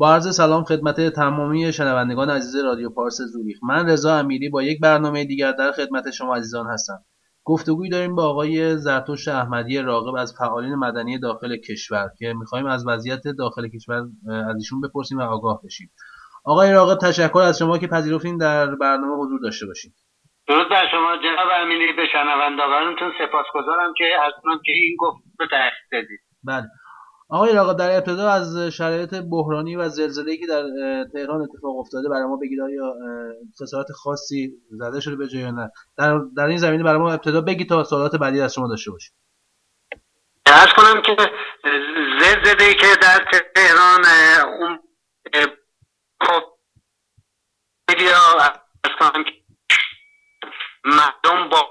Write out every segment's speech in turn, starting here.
با عرض سلام خدمت تمامی شنوندگان عزیز رادیو پارس زوریخ. من رضا امیری با یک برنامه دیگر در خدمت شما عزیزان هستم. گفتگوی داریم با آقای زرتشت احمدی راغب از فعالین مدنی داخل کشور که می‌خوایم از وضعیت داخل کشور از ایشون بپرسیم و آگاه بشیم. آقای راغب، تشکر از شما که پذیرفتین در برنامه حضور داشته باشید. درود بر شما جناب امیری. به شنوندگانتون سپاسگزارم که از اون که این گفتگو تحقیق دادید. بله. آقای راغب، در ابتدا از شرایط بحرانی و زلزله‌ای که در تهران اتفاق افتاده برای ما بگید. آیا خسارات خاصی زده شده به جای یا نه؟ در این زمینه برای ما ابتدا بگید تا سوالات بعدی از شما داشته باشیم. عرض کنم که زلزله‌ای که در تهران اون خب میدیا عرض کنم که مردم با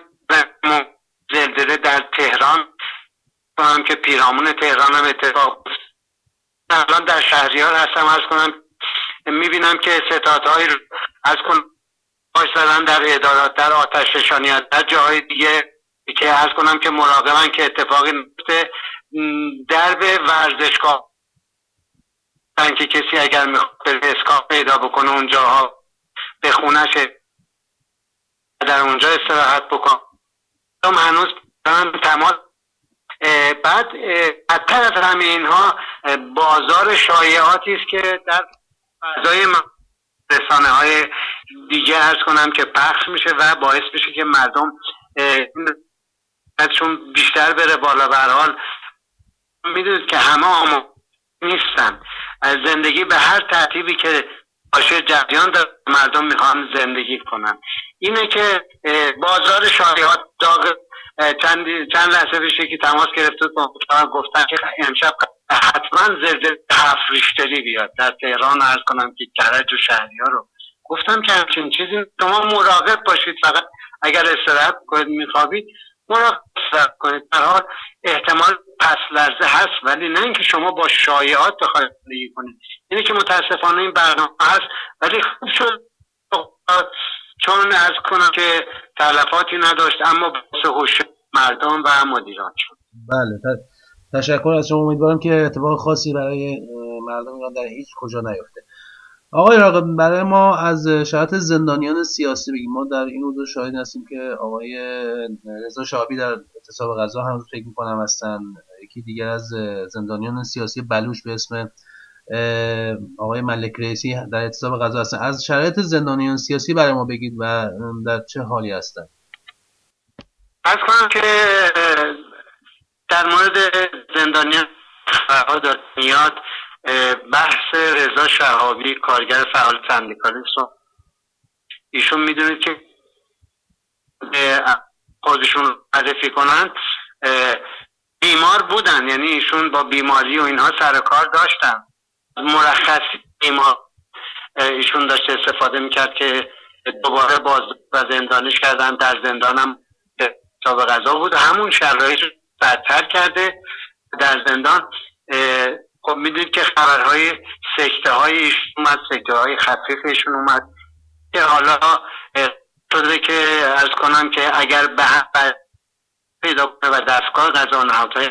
زلزله در تهران کنم که پیرامون تهران هم اتفاق الان در شهریار هستم. عرض کنم میبینم که ستادهایی رو از کنم باش زدن در ادارات، در آتش نشانیات، در جاهای دیگه که عرض کنم که مراقبن که اتفاقی نفته. درب ورزشگاه که کسی اگر میخواد اسکاپ پیدا بکنه اونجاها به خونش در اونجا استراحت بکن. هنوز تماس. بعد بدتر از همه اینها بازار شایعاتی است که در فضای رسانه های دیگه عرض کنم که پخش میشه و باعث میشه که مردم چون بیشتر بره بالا. به هر حال میدونید که همه آماده نیستن از زندگی به هر ترتیبی که باشه جریان در مردم میخوان زندگی کنن. اینه که بازار شایعات داغ. چند لحظه پیش که تماس گرفته گفتن که امشب حتما زلزله 7 ریشتری بیاد در تهران. عرض کنم که کرج و شهریار رو گفتم که همچین چیزی شما مراقب باشید. فقط اگر استراحت کنید میخوابید مراقب کنید. در حال احتمال پس لرزه هست ولی نه اینکه شما با شایعات بخواید زندگی کنید. اینه که متاسفانه این برنامه هست ولی خوب شد چون عرض کنم که تلفاتی نداشت اما باعث هوش مردم و مدیران شد. بله، تشکر از شما. امیدوارم که اتفاق خاصی برای مردم ایران در هیچ کجا نیفته. آقای راغب، برای ما از شرایط زندانیان سیاسی بگیم. ما در این حضور شاهد هستیم که آقای رضا شعابی در اعتصاب غذا هنوز فکر می‌کنم هستن. یکی دیگر از زندانیان سیاسی بلوچ به اسم آقای ملک رئیسی در اعتصاب غذا هستن. از شرایط زندانیان سیاسی برای ما بگید و در چه حالی هستن. عرض کنم که در مورد زندانیان فرهاد میاد بحث رضا شعابی کارگر فعال سندیکالیست رو ایشون میدونید که خودشون معرفی کنند بیمار بودن، یعنی ایشون با بیماری و اینها سر کار داشتن. مرخصی بیمار ایشون داشت استفاده میکرد که دوباره باز و زندانش کردن. در زندانم اعتصاب غذا بود، همون شرایط رو بدتر کرده در زندان. خب میدونید که خبرهای سکته های ایشون اومد، سکته های خفیف ایشون اومد که حالا شده که عرض کنم که اگر به پیدا کنه و دستگاه قضا و نهادهای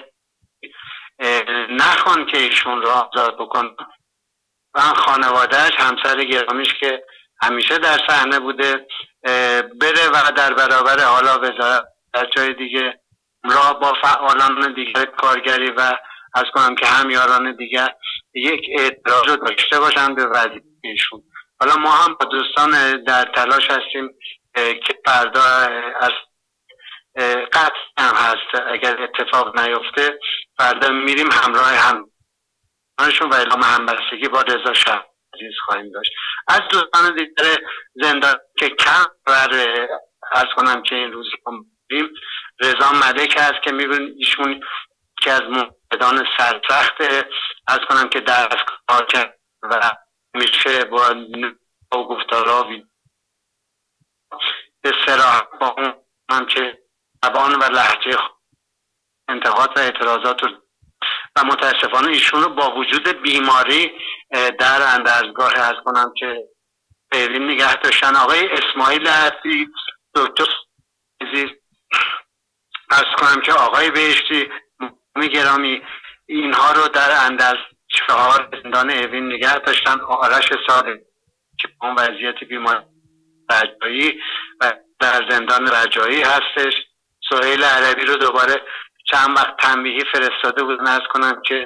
نخوان که ایشون رو آزاد بکن و خانوادهش، همسر گرامیش که همیشه در صحنه بوده بره و در برابر حالا وزارت در جای دیگه را با فعالان دیگر کارگری و از کنم که همیاران دیگر یک اعتراض رو داشته باشن به وضعیت ایشون. حالا ما هم با دوستان در تلاش هستیم که فردا از قطع هم هست اگر اتفاق نیفته فردا میریم همراه همشون و اعلام همبستگی با رضا شعابی خواهیم داشت. از دوستان دیگر زندان که کم از کنم که این روز میریم رضا ملک هست که میبینید ایشون که از موجودان سرسخت از کنم که دستگاه کرد و میشه با گفتارا به صراحت با اون هم که زبان و لهجه انتقاد و اعتراضات و متاسفانه ایشون رو با وجود بیماری در اندرزگاه از کنم که فعلی نگه داشتن. آقای اسماعیل عزیز، دکتر عزیز از کنم که آقای بهشتی گرامی اینها رو در اندرز 4 زندان اوین نگه داشتن. آرش صادقی که اون وضعیت بیمار رجایی و در زندان رجایی هستش. سهیل عربی رو دوباره چند وقت تنبیهی فرستاده بودن عرض کنم که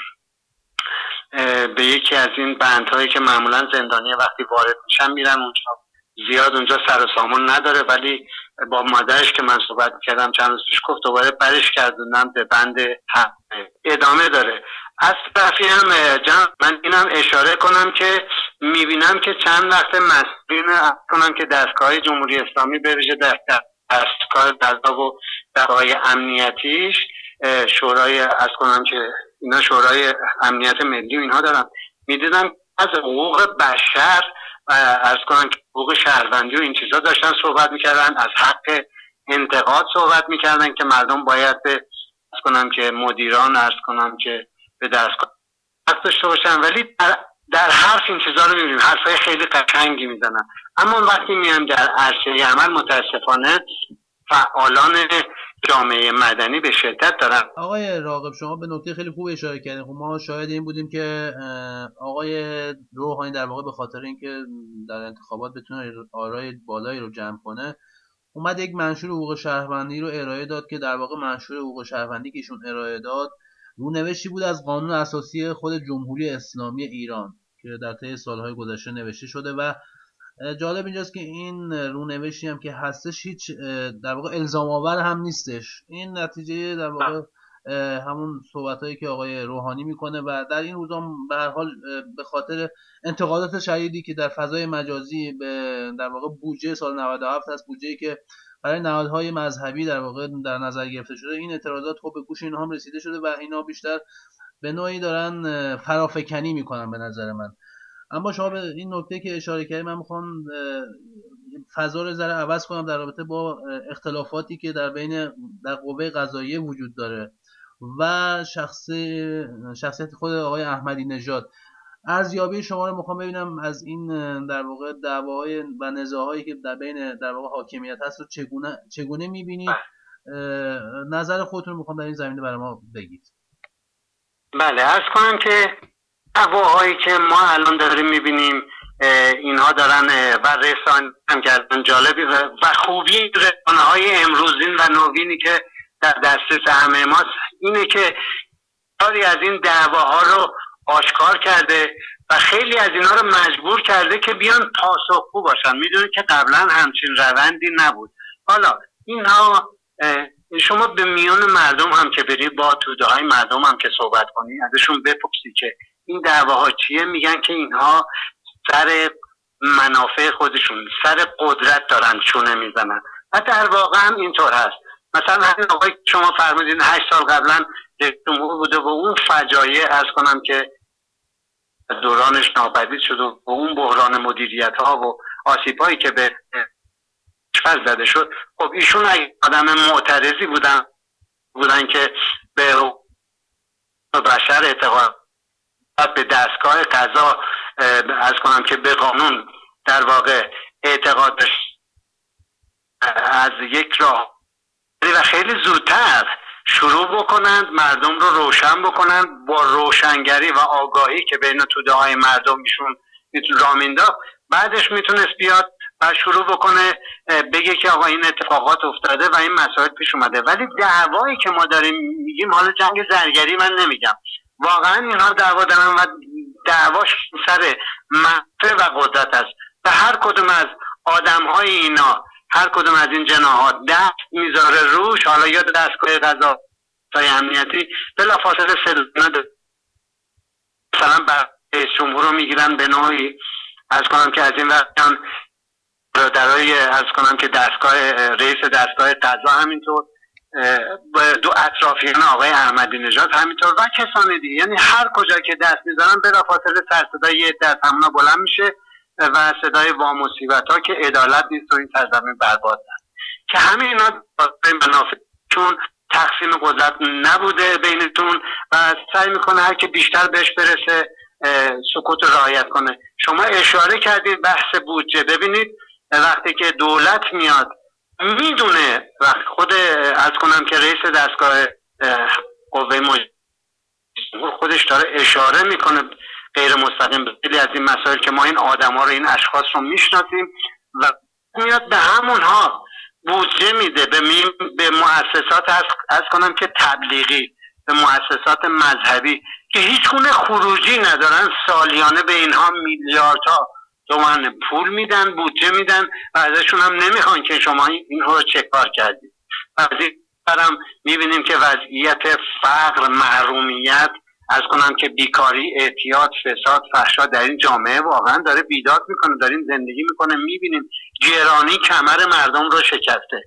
به یکی از این بندهایی که معمولا زندانی وقتی وارد میشن میرن اونجا، زیاد اونجا سر و سامون نداره، ولی با مادرش که من صحبت کردم چند روز پیش گفت دوباره برش کردوندم به بند ادامه داره. از طرفی هم من اینم اشاره کنم که میبینم که چند وقت مسئولین کنم که دستگاه جمهوری اسلامی به ویژه دستگاه قضا و دستگاه امنیتیش شورای از کنم که اینا شورای امنیت ملی و اینها دارن، میدیدم از حقوق بشر از کنم که حقوق شهروندی و این چیزا داشتن صحبت میکردن، از حق انتقاد صحبت میکردن که مردم باید از کنم که مدیران از کنم که به دستگاه حق داشته باشن، ولی در حرف این چیزا رو میبینیم، حرفای خیلی قشنگی میزنن، اما وقتی میایم در عرصه عمل متاسفانه فعالان جامعه مدنی به شدت دارن. آقای راغب شما به نکته خیلی خوب اشاره کردین. خب ما شاهد این بودیم که آقای روحانی در واقع به خاطر اینکه در انتخابات بتونه آرای بالایی رو جمع کنه اومد یک منشور حقوق شهروندی رو ارائه داد که در واقع منشور حقوق شهروندی که ایشون ارائه داد رونوشتی بود از قانون اساسی خود جمهوری اسلامی ایران که در طی سالهای گذشته نوشته شده و جالب اینجاست که این رونوشتی هم که هستش هیچ در واقع الزام آور هم نیستش. این نتیجه در واقع همون صحبتایی که آقای روحانی میکنه و در این روزا به هر حال به خاطر انتقادات شدیدی که در فضای مجازی به در واقع بودجه سال 97 هست، بودجه‌ای که برای نهادهای مذهبی در واقع در نظر گرفته شده، این اعتراضات خب به گوش اینها هم رسیده شده و اینا بیشتر به نوعی دارن فرافکنی میکنن به نظر من. اما شما به این نکته که اشاره کردید من میخوام فضا رو ذره عوض کنم در رابطه با اختلافاتی که در قوه قضاییه وجود داره و شخصیت خود آقای احمدی نژاد. ارزیابی شما رو میخوام ببینم از این در واقع دعواهای و نزاعهایی که در بین در واقع حاکمیت هست رو چگونه میبینید؟ نظر خودتون میخوام در این زمینه برای ما بگید. بله، عرض کنم که دعواهایی که ما الان داریم میبینیم اینها دارن و رسانه هم کردن جالبی و خوبی رسانه‌های امروزین و نوینی که در دسترس همه ماست اینه که کاری از این دعواها رو آشکار کرده و خیلی از اینا رو مجبور کرده که بیان پاسخگو باشن. میدونید که قبلا همچین روندی نبود. حالا اینها شما به میان مردم هم که برید با توده های مردم هم که صحبت کنید ازشون بپرسید که این دعواها چیه، میگن که اینها سر منافع خودشون سر قدرت دارن چونه میزنن و در واقع هم اینطور هست. مثلا همین آقای شما فرمودین 8 سال قبلا جمهور بوده و اون فجایع از کنم که دورانش ناپدید شد و اون بحران مدیریت ها و آسیب هایی که به کشور زده شد، خب ایشون اگه آدم معترضی بودن که به بشر اعتقاد به دستگاه قضا از کنم که به قانون در واقع اعتقاد داشت از یک راه و خیلی زودتر شروع بکنند مردم رو روشن بکنند با روشنگری و آگاهی که بین توده های مردم میشون راه مینداخت، بعدش میتونست بیاد و شروع بکنه بگه که آقا این اتفاقات افتاده و این مسائل پیش اومده. ولی دعوایی که ما داریم میگیم حالا جنگ زرگری من نمیگم، واقعا اینها دعوا دارن و دعواش سر منفعه و قدرت است و هر کدوم از آدم های اینا هر کدوم از این جناحات دست میذاره روش، حالا یا دستگاه قضا یا امنیتی بلافاصله صدا مثلا رئیس جمهور رو میگیرن به نوعی از کنم که از این وقتان برادرای از کنم که رئیس دستگاه قضا همینطور دو اطرافیان آقای احمدی نژاد همینطور و کسان دیگه، یعنی هر کجا که دست میذارن بلافاصله سر صدای یه عده از همونا بلند میشه و صدای وامصیبت ها که عدالت نیست و این سرزمین برباد است که همه اینا منافع چون تقسیم قدرت نبوده بینتون و سعی میکنه هر که بیشتر بهش برسه سکوت رعایت کنه. شما اشاره کردید بحث بودجه، ببینید وقتی که دولت میاد میدونه وقتی خود از کنم که رئیس دستگاه قوه جمهور خودش داره اشاره میکنه غیر مستقیم به خیلی از این مسائل که ما این آدما رو، این اشخاص رو میشناسیم و میاد به همونها بودجه میده، به مؤسسات از کنم که تبلیغی، به مؤسسات مذهبی که هیچ گونه خروجی ندارن، سالیانه به اینها میلیاردها تومان پول میدن، بودجه میدن و ازشون هم نمیخوان که شما اینها رو چه کار کردید. و از این برم میبینیم که وضعیت فقر، محرومیت، از کنم که بیکاری، اعتیاد، فساد، فحشا در این جامعه واقعا داره بیداد میکنه، داریم زندگی میکنه، میبینیم گرانی کمر مردم رو شکسته.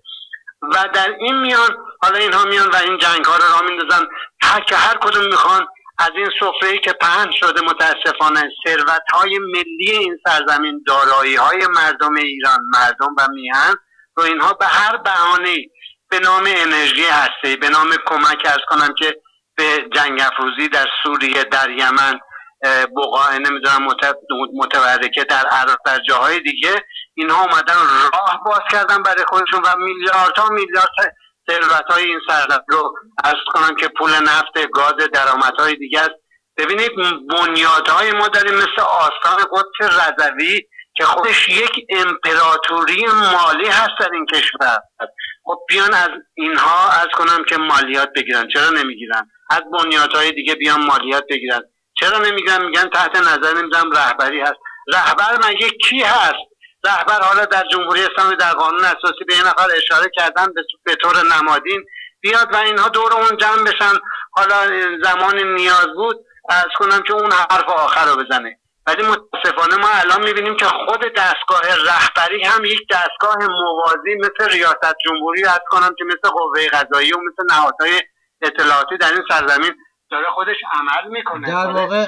و در این میان حالا اینها میان و این جنگ ها رو راه میندازن که هر کدوم میخوان از این سفره‌ای که پهن شده متاسفانه ثروت های ملی این سرزمین، دارایی های مردم ایران، مردم و میهن رو اینها به هر بهانه‌ای به نام انرژی هسته‌ای، به نام کمک ارز کنم که به جنگ افروزی در سوریه، در یمن، بقاع نمیدونم متورکه در عراق، در جاهای دیگه، اینها اومدن راه باز کردن برای خودشون و میلیاردها میلیارد ثروت‌های این سرزمین رو عرض کنم که پول نفت، گاز، درآمدهای دیگه است. ببینید بنیادهای ما داریم مثل آستان قدس رضوی که خودش یک امپراتوری مالی هست در این کشور. خب بیان از اینها عرض کنم که مالیات بگیرن، چرا نمیگیرن؟ از بنیادهای دیگه بیان مالیات بگیرن، چرا نمیگیرن؟ میگن تحت نظر نمیدونم رهبری هست. رهبر مگه کی هست؟ رهبر حالا در جمهوری اسلامی در قانون اساسی به یه نفر اشاره کردن به طور نمادین بیاد و اینها دور اون جمع بشن، حالا زمان نیاز بود از کنم که اون حرف آخر رو بزنه. ولی متاسفانه ما الان میبینیم که خود دستگاه رهبری هم یک دستگاه موازی مثل ریاست جمهوری از کنم که مثل قوه قضاییه و مثل نهادهای اطلاعاتی در این سرزمین داره خودش عمل میکنه. در واقع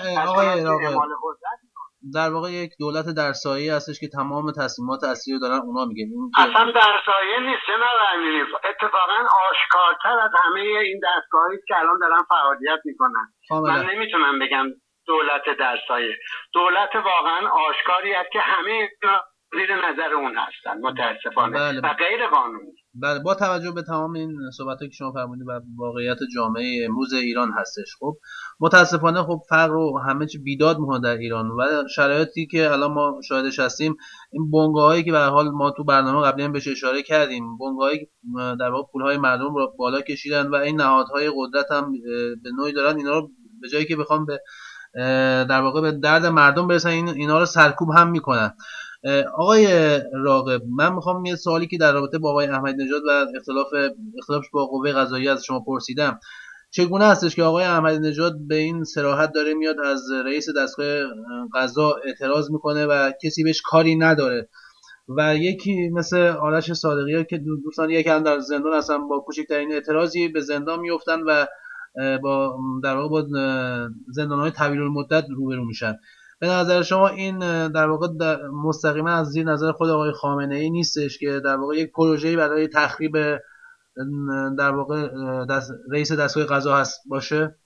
در واقع یک دولت در سایه هستش که تمام تصمیمات اصلی رو دارن اونا میگن. اصلا در سایه نیست جناب امیری، اتفاقا آشکارتر از همه این دستگاهی که الان دارن فعالیت میکنن. من نمیتونم بگم دولت در سایه، دولت واقعا آشکاری است که همه زیر نظر اون هستن متاسفانه. بله. و غیر قانونی. بله، با توجه به تمام این صحبتایی که شما فرمودید و واقعیت جامعه امروز ایران هستش، خب متاسفانه خب فقر رو همه چی بیداد میکنه در ایران و شرایطی که الان ما شاهدش هستیم، این بنگاهایی که به هر حال ما تو برنامه قبلی هم بهش اشاره کردیم، بنگاهایی که در واقع پولهای مردم رو بالا کشیدن و این نهادهای قدرت هم به نوعی دارن اینا رو به جایی که بخوام به در واقع به درد مردم برسن اینا رو سرکوب هم میکنن. آقای راغب، من میخوام یه سوالی که در رابطه با آقای احمدی نژاد و اختلافش با قوه قضاییه از شما پرسیدم، چگونه هستش که آقای احمدی نژاد به این صراحت داره میاد از رئیس دستگاه قضا اعتراض میکنه و کسی بهش کاری نداره و یکی مثل آرش صادقی‌ها که دوستان یکم در زندان هستن با کوچکترین اعتراضی به زندان میافتن و با در واقع با زندان‌های طویل المدت روبرو میشن. به نظر شما این در واقع مستقیما از زیر نظر خود آقای خامنه‌ای نیستش که در واقع یک پروژه‌ای برای تخریب در واقع رئیس دستگاه قضا هست باشه؟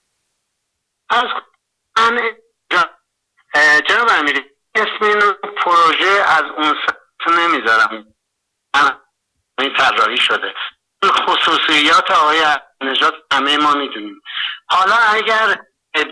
جناب امیری اسم این پروژه از اون سمت نمیذارم، این طراحی شده. خصوصیات آقای نژاد همه ما میدونیم. حالا اگر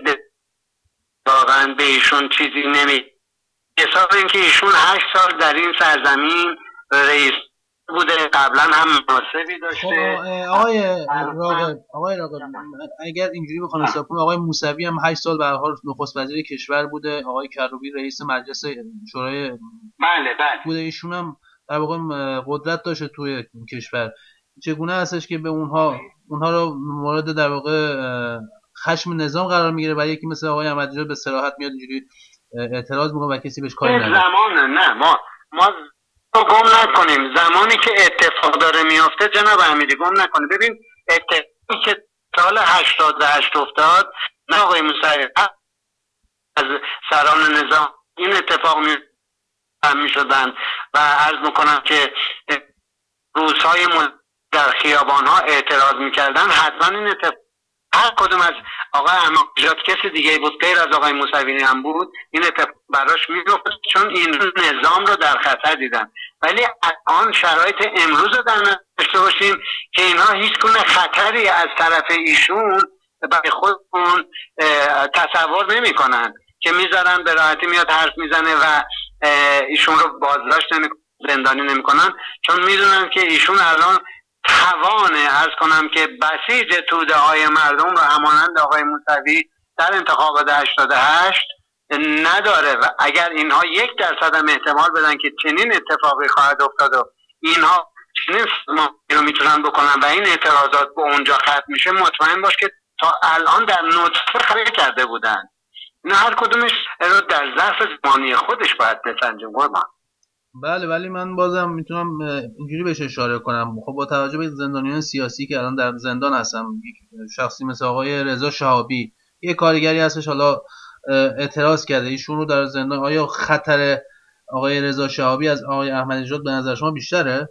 واقعا به ایشون چیزی نمی حساب اینکه ایشون 8 سال در این سرزمین رئیس بوده، قبلا هم مناصبی داشته. آقای راغب اگر اینجوری بخوام حساب کنم، آقای موسوی هم 8 سال به هر حال نخست وزیر کشور بوده، آقای کروبی رئیس مجلس شورای بله بوده، ایشون هم در واقع قدرت داشته توی کشور. چگونه هستش که به اونها رو مورد در واقع خشم نظام قرار میگیره و یکی مثل آقای احمدی نژاد به صراحت میاد اینجوری اعتراض میکنه و کسی بهش کاری نداره؟ ما گم نکنیم زمانی که اتفاق داره میافته جناب امیری، گم نکنیم. ببین اتفاقی که سال 88 افتاد، نه آقای موسوی از سران نظام این اتفاق میشدن و عرض میکنم که روزهای در خیابانها اعتراض میکردن، حتما این اتفاق هر کدوم از آقای احمدی نژاد کسی دیگه بود غیر از آقای موسوی هم بود این اتفاق براش میفته، چون این نظام رو در خطر دیدن. ولی الان شرایط امروز رو در نظر داشته باشیم که اینها هیچ گونه خطری از طرف ایشون برای خودمون تصور نمیکنن که میذارن به راحتی میاد حرف میزنه و ایشون رو بازداشت زندانی نمیکنن، چون میدونن که ایشون الان توانه کنم که بسیج توده های مردم رو همانند آقای موسوی در انتخابات 88 نداره و اگر اینها 1% هم احتمال بدن که چنین اتفاقی خواهد افتاد و اینها چنین رو میتونن بکنن و این اعتراضات به اونجا ختم میشه، مطمئن باش که تا الان در نطفه خرید کرده بودن. نه هر کدومش رو در ظرف زمانی خودش باید بسنجیم قربان. بله، ولی من بازم میتونم اینجوری بهش اشاره کنم. خب با توجه به زندانیان سیاسی که الان در زندان هستن، شخصی مثل آقای رضا شهابی یه کارگری هستش حالا اعتراض کرده ایشون رو در زندان، آیا خطر آقای رضا شهابی از آقای احمدی نژاد به نظر شما بیشتره؟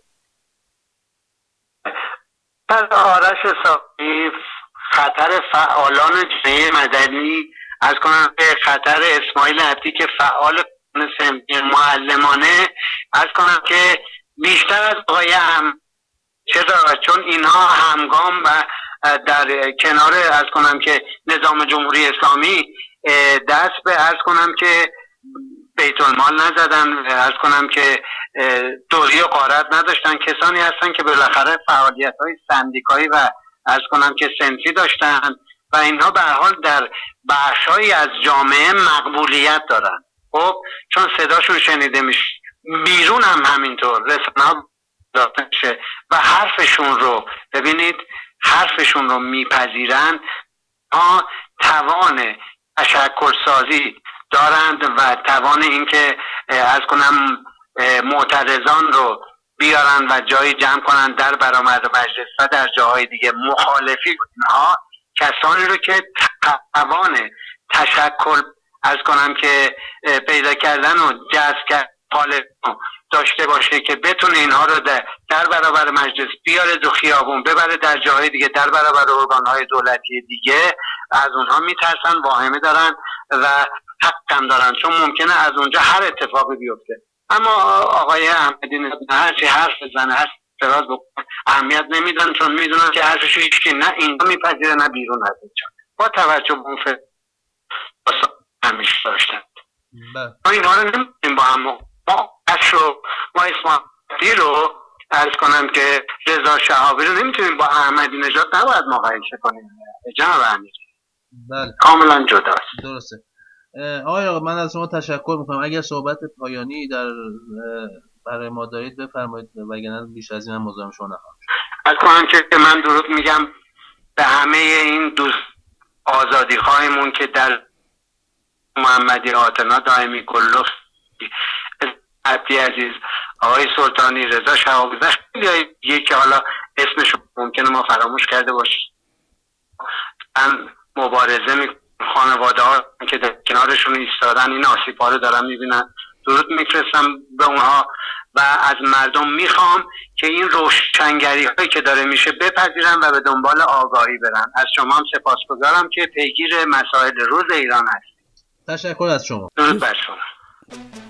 پس آرش صافی، خطر فعالان جامعه مدنی از کنم به خطر اسماعیل عبدی که فعال معلمانه از کنم که بیشتر از آقای چرا؟ چون اینها همگام و در کنار از کنم که نظام جمهوری اسلامی دست به از کنم که بیت المال نزدن، از کنم که دوری و غارت نداشتن، کسانی هستن که بالاخره فعالیت های سندیکایی و از کنم که سنفی داشتن و اینها به هر حال در بخش‌هایی از جامعه مقبولیت دارن. خب چون صداشون شنیده میشه، بیرون هم همینطور رسانه‌ها داشته میشه و حرفشون رو ببینید، حرفشون رو میپذیرند، توان تشکل سازی دارند و توان اینکه از کنم معترضان رو بیارن و جایی جمع کنن در برابر مجلس و در جاهای دیگه. مخالفی ها کسانی رو که توان تشکل از کنم که پیدا کردن و جذب کردن داشته باشه که بتونه اینها رو در برابر مجلس بیاره دو خیابون، ببره در جاهای دیگه، در برابر ارگان‌های دولتی دیگه. از اونها میترسن، واهمه دارن و حقم دارن، چون ممکنه از اونجا هر اتفاقی بیفته. اما آقای احمدی نژاد هرچی حرف بزنه، هر اعتراض بکنه، اهمیت نمیدن، چون میدونن که حرفشو هیچکی نه اینجا میپذیره نه بیرون از اینجا، با توجه به اون همیشه داشتن. ما اینها رو نمیدونیم با هم. ما اسماعیلی رو عرض کنم که رضا شهابی رو نمیتونیم با احمدی نژاد نباید مقایسه کنیم جناب امیر. بله کاملا جداست. درسته. آقای آقا من از شما تشکر میکنم. اگر صحبت پایانی برای ما دارید بفرمایید، وگرنه بیش از این هم مزاحم شما نخواهم شد. عرض کنم که من درود میگم به همه این دوست آزادی خواهیمون که در محمدی آتنا دائمی کلوخ عبدی عزیز، آقای سلطانی، رضا شهابی و خیلی دیگه که حالا اسمش ممکنه ما فراموش کرده باشیم، من مبارزه میکنم. خانواده ها که در کنارشون ایستادن این آسیب ها رو دارن میبینن، درود میفرستم به اونها و از مردم میخوام که این روشنگری هایی که داره میشه بپذیرن و به دنبال آگاهی برن. از شما هم سپاسگزارم که پیگیر مسائل روز ایران هستید. تشکر از شما. درود بر شما.